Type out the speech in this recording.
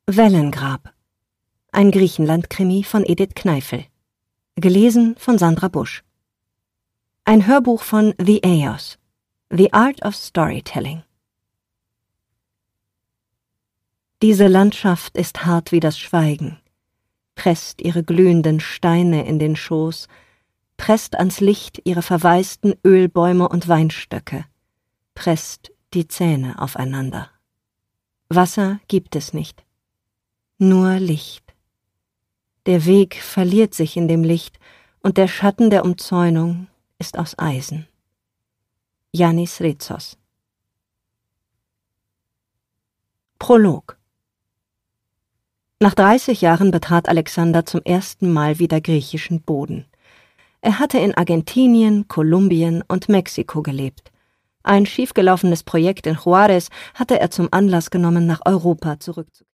Wellengrab. Ein Griechenland-Krimi von Edith Kneifel. Gelesen von Sandra Busch. Ein Hörbuch von The Eos. The Art of Storytelling. Diese Landschaft ist hart wie das Schweigen, presst ihre glühenden Steine in den Schoß, presst ans Licht ihre verwaisten Ölbäume und Weinstöcke, presst die Zähne aufeinander. Wasser gibt es nicht, nur Licht. Der Weg verliert sich in dem Licht und der Schatten der Umzäunung ist aus Eisen. Yannis Ritsos. Prolog. Nach 30 Jahren betrat Alexander zum ersten Mal wieder griechischen Boden. Er hatte in Argentinien, Kolumbien und Mexiko gelebt. Ein schiefgelaufenes Projekt in Juárez hatte er zum Anlass genommen, nach Europa zurückzukehren.